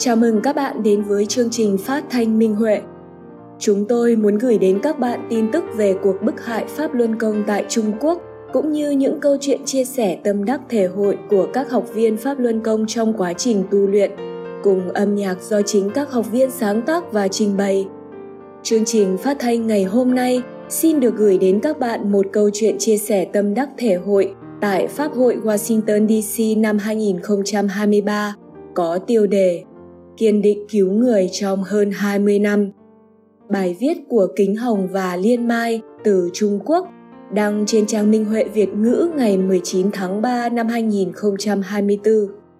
Chào mừng các bạn đến với chương trình phát thanh Minh Huệ. Chúng tôi muốn gửi đến các bạn tin tức về cuộc bức hại Pháp Luân Công tại Trung Quốc, cũng như những câu chuyện chia sẻ tâm đắc thể hội của các học viên Pháp Luân Công trong quá trình tu luyện, cùng âm nhạc do chính các học viên sáng tác và trình bày. Chương trình phát thanh ngày hôm nay xin được gửi đến các bạn một câu chuyện chia sẻ tâm đắc thể hội tại Pháp hội Washington DC năm 2023, có tiêu đề Kiên định cứu người trong hơn 20 năm. Bài viết của Kính Hồng và Liên Mai từ Trung Quốc, đăng trên trang Minh Huệ Việt ngữ ngày 19 tháng 3 năm 2024.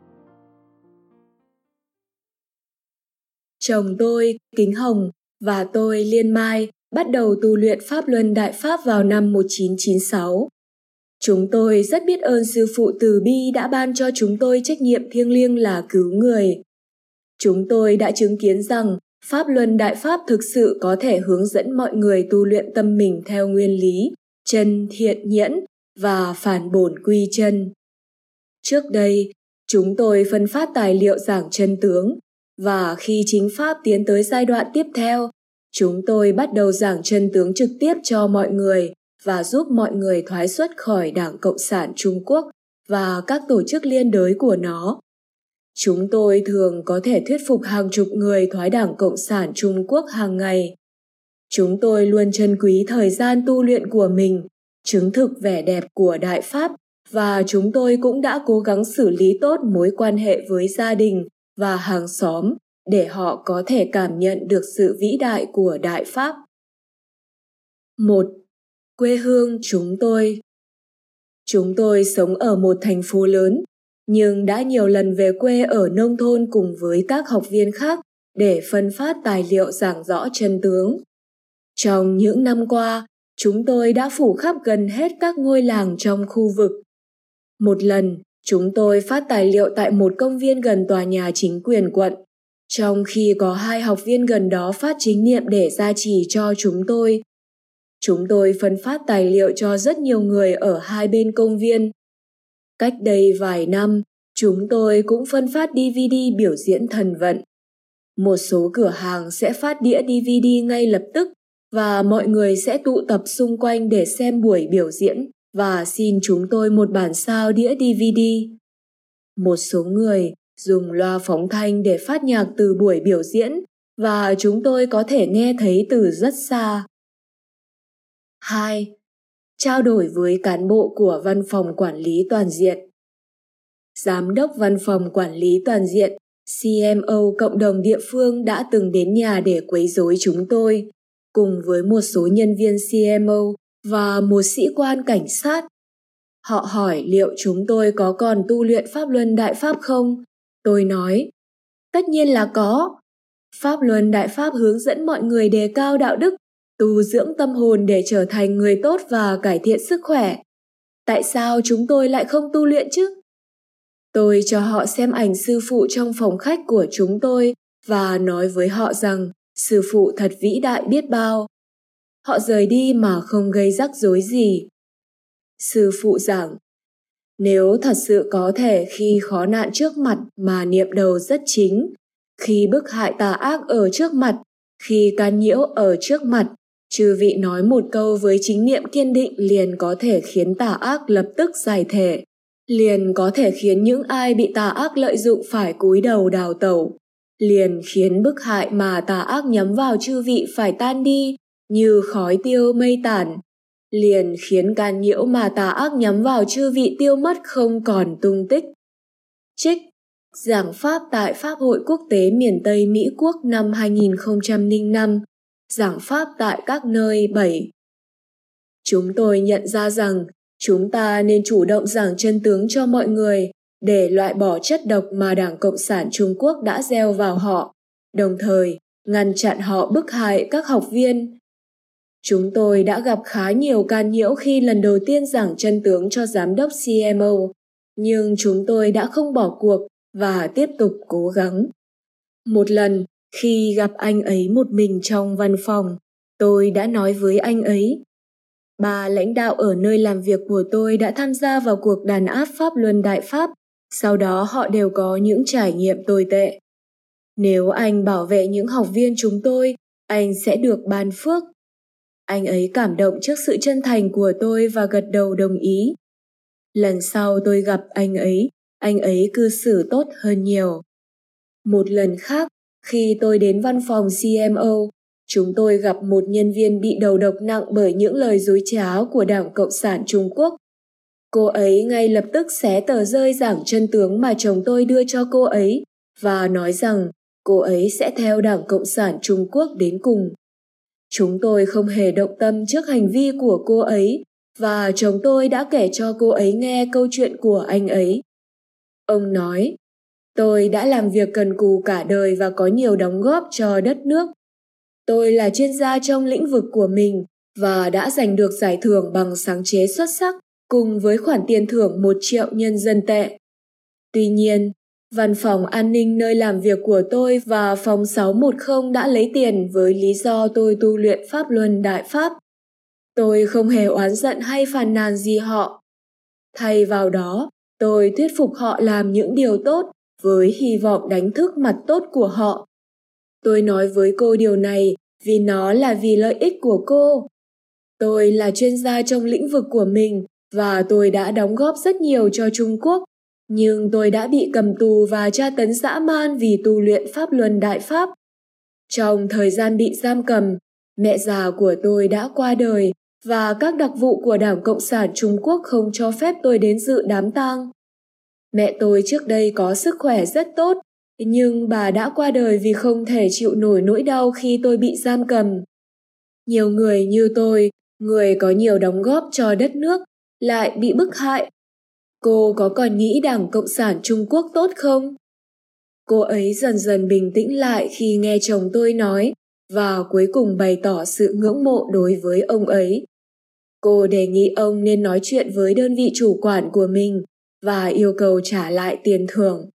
Chồng tôi, Kính Hồng, và tôi, Liên Mai, bắt đầu tu luyện Pháp Luân Đại Pháp vào năm 1996. Chúng tôi rất biết ơn Sư Phụ Từ Bi đã ban cho chúng tôi trách nhiệm thiêng liêng là cứu người. Chúng tôi đã chứng kiến rằng Pháp Luân Đại Pháp thực sự có thể hướng dẫn mọi người tu luyện tâm mình theo nguyên lý, chân thiện nhẫn và phản bổn quy chân. Trước đây, chúng tôi phân phát tài liệu giảng chân tướng, và khi chính Pháp tiến tới giai đoạn tiếp theo, chúng tôi bắt đầu giảng chân tướng trực tiếp cho mọi người và giúp mọi người thoái xuất khỏi Đảng Cộng sản Trung Quốc và các tổ chức liên đới của nó. Chúng tôi thường có thể thuyết phục hàng chục người thoái Đảng Cộng sản Trung Quốc hàng ngày. Chúng tôi luôn trân quý thời gian tu luyện của mình, chứng thực vẻ đẹp của Đại Pháp, và chúng tôi cũng đã cố gắng xử lý tốt mối quan hệ với gia đình và hàng xóm để họ có thể cảm nhận được sự vĩ đại của Đại Pháp. 1. Quê hương chúng tôi. Chúng tôi sống ở một thành phố lớn, nhưng đã nhiều lần về quê ở nông thôn cùng với các học viên khác để phân phát tài liệu giảng rõ chân tướng. Trong những năm qua, chúng tôi đã phủ khắp gần hết các ngôi làng trong khu vực. Một lần, chúng tôi phát tài liệu tại một công viên gần tòa nhà chính quyền quận, trong khi có 2 học viên gần đó phát chính niệm để gia trì cho chúng tôi. Chúng tôi phân phát tài liệu cho rất nhiều người ở hai bên công viên. Cách đây vài năm, chúng tôi cũng phân phát DVD biểu diễn thần vận. Một số cửa hàng sẽ phát đĩa DVD ngay lập tức và mọi người sẽ tụ tập xung quanh để xem buổi biểu diễn và xin chúng tôi một bản sao đĩa DVD. Một số người dùng loa phóng thanh để phát nhạc từ buổi biểu diễn và chúng tôi có thể nghe thấy từ rất xa. 2. Trao đổi với cán bộ của Văn phòng Quản lý Toàn diện. Giám đốc Văn phòng Quản lý Toàn diện, CMO cộng đồng địa phương đã từng đến nhà để quấy rối chúng tôi, cùng với một số nhân viên CMO và một sĩ quan cảnh sát. Họ hỏi liệu chúng tôi có còn tu luyện Pháp Luân Đại Pháp không? Tôi nói, tất nhiên là có. Pháp Luân Đại Pháp hướng dẫn mọi người đề cao đạo đức, tu dưỡng tâm hồn để trở thành người tốt và cải thiện sức khỏe. Tại sao chúng tôi lại không tu luyện chứ? Tôi cho họ xem ảnh sư phụ trong phòng khách của chúng tôi và nói với họ rằng sư phụ thật vĩ đại biết bao. Họ rời đi mà không gây rắc rối gì. Sư phụ giảng, nếu thật sự có thể khi khó nạn trước mặt mà niệm đầu rất chính, khi bức hại tà ác ở trước mặt, khi can nhiễu ở trước mặt, chư vị nói một câu với chính niệm kiên định liền có thể khiến tà ác lập tức giải thể, liền có thể khiến những ai bị tà ác lợi dụng phải cúi đầu đào tẩu, liền khiến bức hại mà tà ác nhắm vào chư vị phải tan đi như khói tiêu mây tản, liền khiến can nhiễu mà tà ác nhắm vào chư vị tiêu mất không còn tung tích. Trích giảng pháp tại Pháp hội Quốc tế miền Tây Mỹ Quốc năm 2005, giảng pháp tại các nơi 7. Chúng tôi nhận ra rằng chúng ta nên chủ động giảng chân tướng cho mọi người để loại bỏ chất độc mà Đảng Cộng sản Trung Quốc đã gieo vào họ, đồng thời ngăn chặn họ bức hại các học viên. Chúng tôi đã gặp khá nhiều can nhiễu khi lần đầu tiên giảng chân tướng cho giám đốc CMO, nhưng chúng tôi đã không bỏ cuộc và tiếp tục cố gắng. Một lần, khi gặp anh ấy một mình trong văn phòng, tôi đã nói với anh ấy, 3 lãnh đạo ở nơi làm việc của tôi đã tham gia vào cuộc đàn áp Pháp Luân Đại Pháp, sau đó họ đều có những trải nghiệm tồi tệ. Nếu anh bảo vệ những học viên chúng tôi, anh sẽ được ban phước. Anh ấy cảm động trước sự chân thành của tôi và gật đầu đồng ý. Lần sau tôi gặp anh ấy cư xử tốt hơn nhiều. Một lần khác, khi tôi đến văn phòng CMO, chúng tôi gặp một nhân viên bị đầu độc nặng bởi những lời dối trá của Đảng Cộng sản Trung Quốc. Cô ấy ngay lập tức xé tờ rơi giảng chân tướng mà chồng tôi đưa cho cô ấy và nói rằng cô ấy sẽ theo Đảng Cộng sản Trung Quốc đến cùng. Chúng tôi không hề động tâm trước hành vi của cô ấy và chồng tôi đã kể cho cô ấy nghe câu chuyện của anh ấy. Ông nói, tôi đã làm việc cần cù cả đời và có nhiều đóng góp cho đất nước. Tôi là chuyên gia trong lĩnh vực của mình và đã giành được giải thưởng bằng sáng chế xuất sắc cùng với khoản tiền thưởng 1 triệu nhân dân tệ. Tuy nhiên, văn phòng an ninh nơi làm việc của tôi và phòng 610 đã lấy tiền với lý do tôi tu luyện Pháp Luân Đại Pháp. Tôi không hề oán giận hay phàn nàn gì họ. Thay vào đó, tôi thuyết phục họ làm những điều tốt với hy vọng đánh thức mặt tốt của họ. Tôi nói với cô điều này vì nó là vì lợi ích của cô. Tôi là chuyên gia trong lĩnh vực của mình và tôi đã đóng góp rất nhiều cho Trung Quốc, nhưng tôi đã bị cầm tù và tra tấn dã man vì tu luyện Pháp Luân Đại Pháp. Trong thời gian bị giam cầm, mẹ già của tôi đã qua đời và các đặc vụ của Đảng Cộng sản Trung Quốc không cho phép tôi đến dự đám tang. Mẹ tôi trước đây có sức khỏe rất tốt, nhưng bà đã qua đời vì không thể chịu nổi nỗi đau khi tôi bị giam cầm. Nhiều người như tôi, người có nhiều đóng góp cho đất nước, lại bị bức hại. Cô có còn nghĩ Đảng Cộng sản Trung Quốc tốt không? Cô ấy dần dần bình tĩnh lại khi nghe chồng tôi nói và cuối cùng bày tỏ sự ngưỡng mộ đối với ông ấy. Cô đề nghị ông nên nói chuyện với đơn vị chủ quản của mình và yêu cầu trả lại tiền thưởng.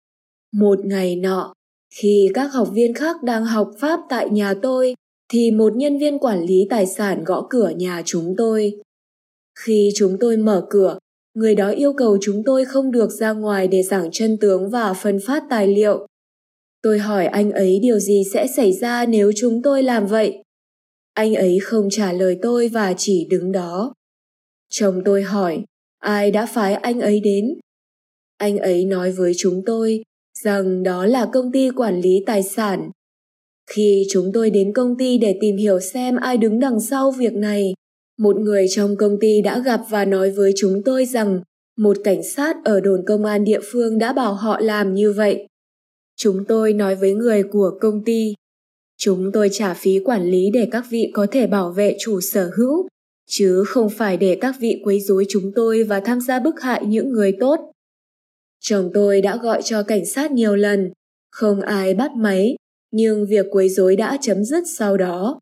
Một ngày nọ, khi các học viên khác đang học Pháp tại nhà tôi, thì một nhân viên quản lý tài sản gõ cửa nhà chúng tôi. Khi chúng tôi mở cửa, người đó yêu cầu chúng tôi không được ra ngoài để giảng chân tướng và phân phát tài liệu. Tôi hỏi anh ấy điều gì sẽ xảy ra nếu chúng tôi làm vậy. Anh ấy không trả lời tôi và chỉ đứng đó. Chồng tôi hỏi, ai đã phái anh ấy đến? Anh ấy nói với chúng tôi rằng đó là công ty quản lý tài sản. Khi chúng tôi đến công ty để tìm hiểu xem ai đứng đằng sau việc này, một người trong công ty đã gặp và nói với chúng tôi rằng một cảnh sát ở đồn công an địa phương đã bảo họ làm như vậy. Chúng tôi nói với người của công ty, chúng tôi trả phí quản lý để các vị có thể bảo vệ chủ sở hữu, chứ không phải để các vị quấy rối chúng tôi và tham gia bức hại những người tốt. Chồng tôi đã gọi cho cảnh sát nhiều lần, không ai bắt máy, nhưng việc quấy rối đã chấm dứt sau đó.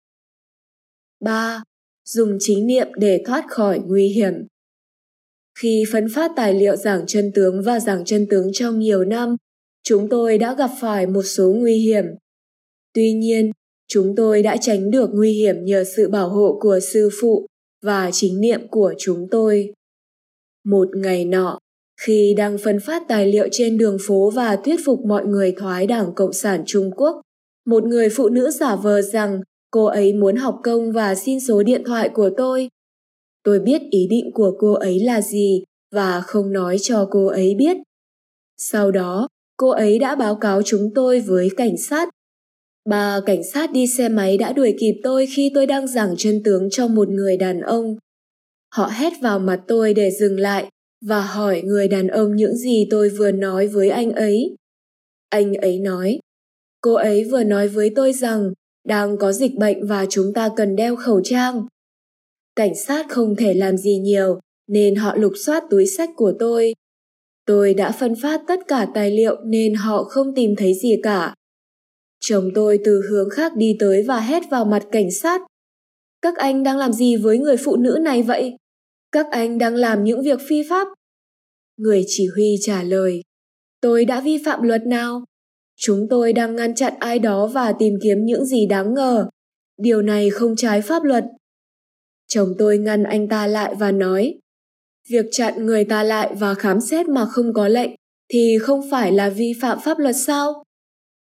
3. Dùng chính niệm để thoát khỏi nguy hiểm. Khi phân phát tài liệu giảng chân tướng và giảng chân tướng trong nhiều năm, chúng tôi đã gặp phải một số nguy hiểm. Tuy nhiên, chúng tôi đã tránh được nguy hiểm nhờ sự bảo hộ của sư phụ và chính niệm của chúng tôi. Một ngày nọ, khi đang phân phát tài liệu trên đường phố và thuyết phục mọi người thoái Đảng Cộng sản Trung Quốc, một người phụ nữ giả vờ rằng cô ấy muốn học công và xin số điện thoại của tôi. Tôi biết ý định của cô ấy là gì và không nói cho cô ấy biết. Sau đó, cô ấy đã báo cáo chúng tôi với cảnh sát. 3 cảnh sát đi xe máy đã đuổi kịp tôi khi tôi đang giảng chân tướng cho một người đàn ông. Họ hét vào mặt tôi để dừng lại và hỏi người đàn ông những gì tôi vừa nói với anh ấy. Anh ấy nói, cô ấy vừa nói với tôi rằng đang có dịch bệnh và chúng ta cần đeo khẩu trang. Cảnh sát không thể làm gì nhiều nên họ lục soát túi xách của tôi. Tôi đã phân phát tất cả tài liệu nên họ không tìm thấy gì cả. Chồng tôi từ hướng khác đi tới và hét vào mặt cảnh sát. Các anh đang làm gì với người phụ nữ này vậy? Các anh đang làm những việc phi pháp. Người chỉ huy trả lời, tôi đã vi phạm luật nào? Chúng tôi đang ngăn chặn ai đó và tìm kiếm những gì đáng ngờ. Điều này không trái pháp luật. Chồng tôi ngăn anh ta lại và nói, việc chặn người ta lại và khám xét mà không có lệnh thì không phải là vi phạm pháp luật sao?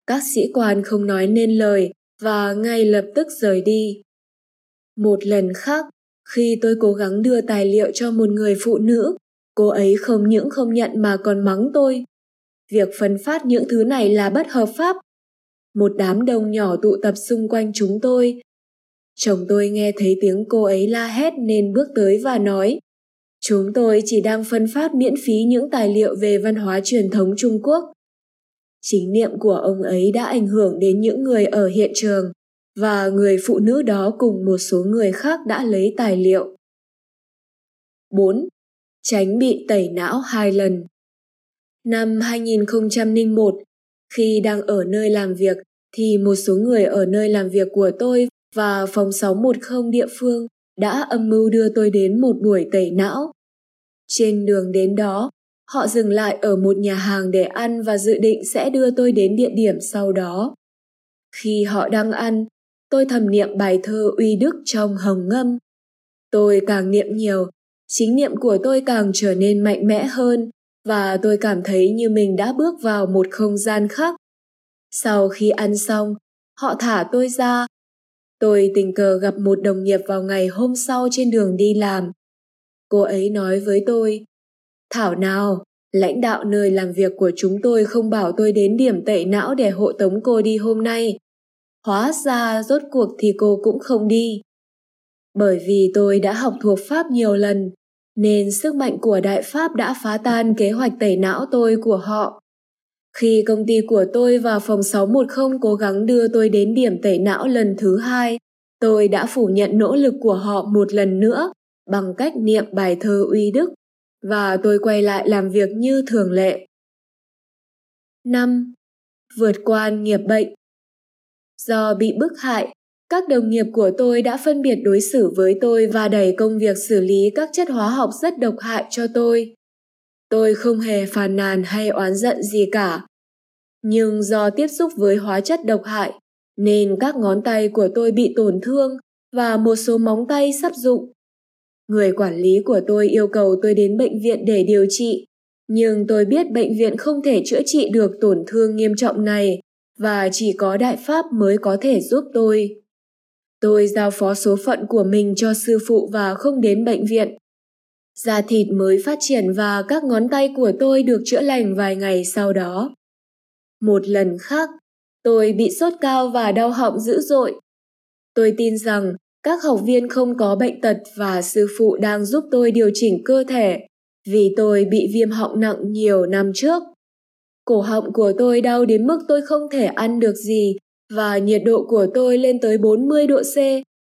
Các sĩ quan không nói nên lời và ngay lập tức rời đi. Một lần khác, khi tôi cố gắng đưa tài liệu cho một người phụ nữ, cô ấy không những không nhận mà còn mắng tôi. Việc phân phát những thứ này là bất hợp pháp. Một đám đông nhỏ tụ tập xung quanh chúng tôi. Chồng tôi nghe thấy tiếng cô ấy la hét nên bước tới và nói: "Chúng tôi chỉ đang phân phát miễn phí những tài liệu về văn hóa truyền thống Trung Quốc." Chính niệm của ông ấy đã ảnh hưởng đến những người ở hiện trường, và người phụ nữ đó cùng một số người khác đã lấy tài liệu. 4. Tránh bị tẩy não 2 lần. Năm 2001, khi đang ở nơi làm việc, thì một số người ở nơi làm việc của tôi và phòng 610 địa phương đã âm mưu đưa tôi đến một buổi tẩy não. Trên đường đến đó, họ dừng lại ở một nhà hàng để ăn và dự định sẽ đưa tôi đến địa điểm sau đó. Khi họ đang ăn, tôi thầm niệm bài thơ uy đức trong Hồng Ngâm. Tôi càng niệm nhiều, chính niệm của tôi càng trở nên mạnh mẽ hơn, và tôi cảm thấy như mình đã bước vào một không gian khác. Sau khi ăn xong, họ thả tôi ra. Tôi tình cờ gặp một đồng nghiệp vào ngày hôm sau trên đường đi làm. Cô ấy nói với tôi: "Thảo nào, lãnh đạo nơi làm việc của chúng tôi không bảo tôi đến điểm tẩy não để hộ tống cô đi hôm nay. Hóa ra rốt cuộc thì cô cũng không đi." Bởi vì tôi đã học thuộc Pháp nhiều lần, nên sức mạnh của Đại Pháp đã phá tan kế hoạch tẩy não tôi của họ. Khi công ty của tôi và phòng 610 cố gắng đưa tôi đến điểm tẩy não lần thứ 2, tôi đã phủ nhận nỗ lực của họ một lần nữa bằng cách niệm bài thơ uy đức, và tôi quay lại làm việc như thường lệ. 5. Vượt qua nghiệp bệnh. Do bị bức hại, các đồng nghiệp của tôi đã phân biệt đối xử với tôi và đẩy công việc xử lý các chất hóa học rất độc hại cho tôi. Tôi không hề phàn nàn hay oán giận gì cả. Nhưng do tiếp xúc với hóa chất độc hại, nên các ngón tay của tôi bị tổn thương và một số móng tay sắp rụng. Người quản lý của tôi yêu cầu tôi đến bệnh viện để điều trị, nhưng tôi biết bệnh viện không thể chữa trị được tổn thương nghiêm trọng này, và chỉ có Đại Pháp mới có thể giúp tôi. Tôi giao phó số phận của mình cho sư phụ và không đến bệnh viện. Da thịt mới phát triển và các ngón tay của tôi được chữa lành vài ngày sau đó. Một lần khác, tôi bị sốt cao và đau họng dữ dội. Tôi tin rằng các học viên không có bệnh tật và sư phụ đang giúp tôi điều chỉnh cơ thể, vì tôi bị viêm họng nặng nhiều năm trước. Cổ họng của tôi đau đến mức tôi không thể ăn được gì, và nhiệt độ của tôi lên tới 40 độ C.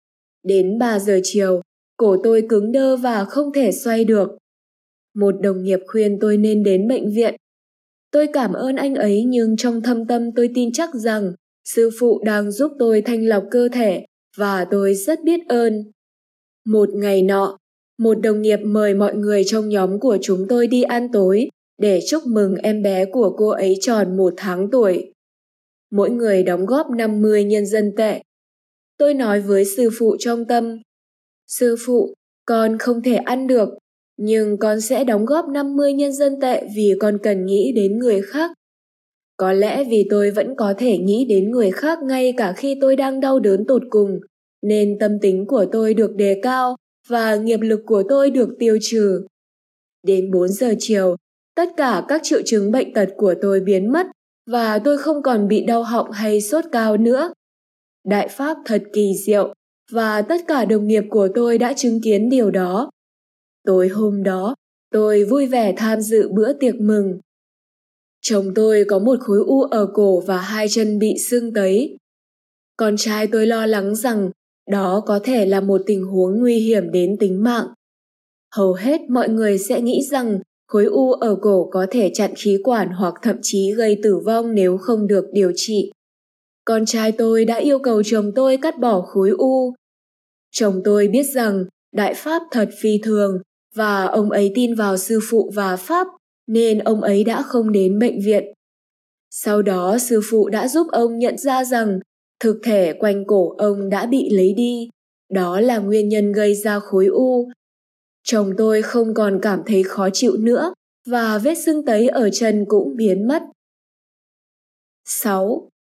Đến 3 giờ chiều, cổ tôi cứng đơ và không thể xoay được. Một đồng nghiệp khuyên tôi nên đến bệnh viện. Tôi cảm ơn anh ấy, nhưng trong thâm tâm tôi tin chắc rằng sư phụ đang giúp tôi thanh lọc cơ thể, và tôi rất biết ơn. Một ngày nọ, một đồng nghiệp mời mọi người trong nhóm của chúng tôi đi ăn tối để chúc mừng em bé của cô ấy tròn 1 tháng tuổi. Mỗi người đóng góp 50 nhân dân tệ. Tôi nói với sư phụ trong tâm: "Sư phụ, con không thể ăn được, nhưng con sẽ đóng góp 50 nhân dân tệ vì con cần nghĩ đến người khác." Có lẽ vì tôi vẫn có thể nghĩ đến người khác ngay cả khi tôi đang đau đớn tột cùng, nên tâm tính của tôi được đề cao và nghiệp lực của tôi được tiêu trừ. Đến 4 giờ chiều, tất cả các triệu chứng bệnh tật của tôi biến mất và tôi không còn bị đau họng hay sốt cao nữa. Đại Pháp thật kỳ diệu, và tất cả đồng nghiệp của tôi đã chứng kiến điều đó. Tối hôm đó, tôi vui vẻ tham dự bữa tiệc mừng. Chồng tôi có một khối u ở cổ và 2 chân bị sưng tấy. Con trai tôi lo lắng rằng đó có thể là một tình huống nguy hiểm đến tính mạng. Hầu hết mọi người sẽ nghĩ rằng khối u ở cổ có thể chặn khí quản hoặc thậm chí gây tử vong nếu không được điều trị. Con trai tôi đã yêu cầu chồng tôi cắt bỏ khối u. Chồng tôi biết rằng Đại Pháp thật phi thường, và ông ấy tin vào sư phụ và Pháp, nên ông ấy đã không đến bệnh viện. Sau đó sư phụ đã giúp ông nhận ra rằng thực thể quanh cổ ông đã bị lấy đi. Đó là nguyên nhân gây ra khối u. Chồng tôi không còn cảm thấy khó chịu nữa, và vết sưng tấy ở chân cũng biến mất. 6.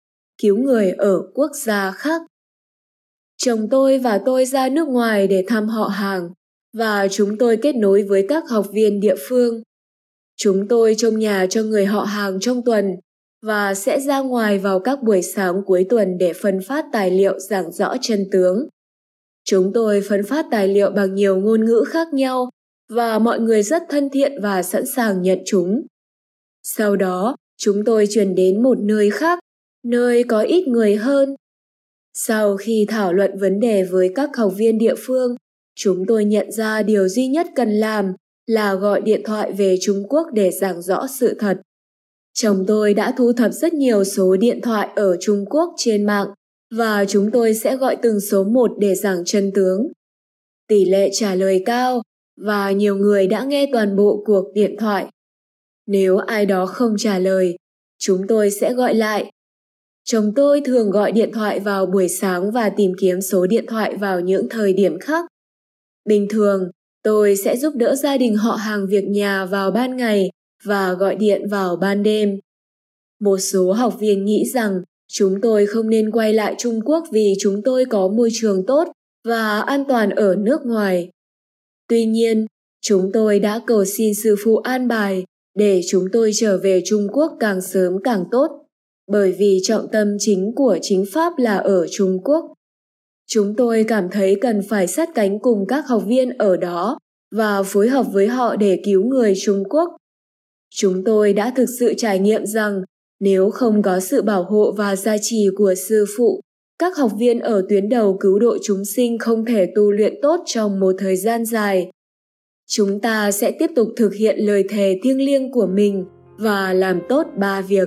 cứu người ở quốc gia khác. Chồng tôi và tôi ra nước ngoài để thăm họ hàng và chúng tôi kết nối với các học viên địa phương. Chúng tôi trông nhà cho người họ hàng trong tuần và sẽ ra ngoài vào các buổi sáng cuối tuần để phân phát tài liệu giảng rõ chân tướng. Chúng tôi phân phát tài liệu bằng nhiều ngôn ngữ khác nhau và mọi người rất thân thiện và sẵn sàng nhận chúng. Sau đó, chúng tôi chuyển đến một nơi khác, nơi có ít người hơn. Sau khi thảo luận vấn đề với các học viên địa phương, chúng tôi nhận ra điều duy nhất cần làm là gọi điện thoại về Trung Quốc để giảng rõ sự thật. Chồng tôi đã thu thập rất nhiều số điện thoại ở Trung Quốc trên mạng và chúng tôi sẽ gọi từng số một để giảng chân tướng. Tỷ lệ trả lời cao và nhiều người đã nghe toàn bộ cuộc điện thoại. Nếu ai đó không trả lời, chúng tôi sẽ gọi lại. Chồng tôi thường gọi điện thoại vào buổi sáng và tìm kiếm số điện thoại vào những thời điểm khác. Bình thường, tôi sẽ giúp đỡ gia đình họ hàng việc nhà vào ban ngày và gọi điện vào ban đêm. Một số học viên nghĩ rằng chúng tôi không nên quay lại Trung Quốc vì chúng tôi có môi trường tốt và an toàn ở nước ngoài. Tuy nhiên, chúng tôi đã cầu xin sư phụ an bài để chúng tôi trở về Trung Quốc càng sớm càng tốt, bởi vì trọng tâm chính của chính pháp là ở Trung Quốc. Chúng tôi cảm thấy cần phải sát cánh cùng các học viên ở đó và phối hợp với họ để cứu người Trung Quốc. Chúng tôi đã thực sự trải nghiệm rằng nếu không có sự bảo hộ và gia trì của sư phụ, các học viên ở tuyến đầu cứu độ chúng sinh không thể tu luyện tốt trong một thời gian dài. Chúng ta sẽ tiếp tục thực hiện lời thề thiêng liêng của mình và làm tốt 3 việc.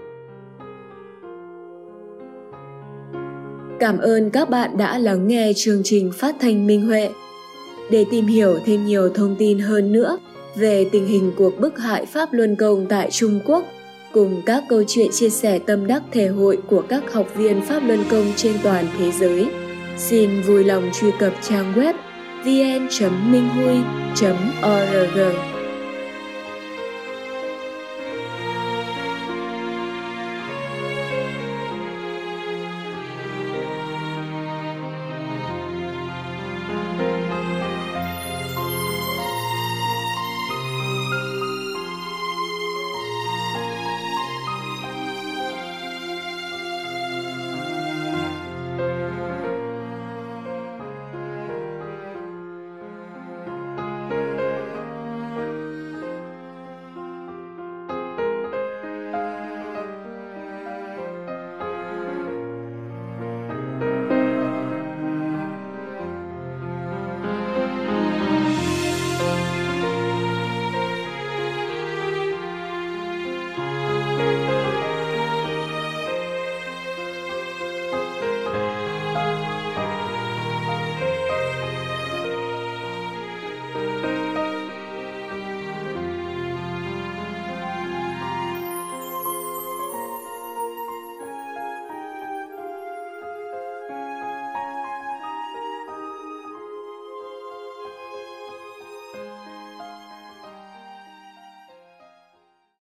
Cảm ơn các bạn đã lắng nghe chương trình phát thanh Minh Huệ. Để tìm hiểu thêm nhiều thông tin hơn nữa về tình hình cuộc bức hại Pháp Luân Công tại Trung Quốc, cùng các câu chuyện chia sẻ tâm đắc thể hội của các học viên Pháp Luân Công trên toàn thế giới, xin vui lòng truy cập trang web vn.minhui.org.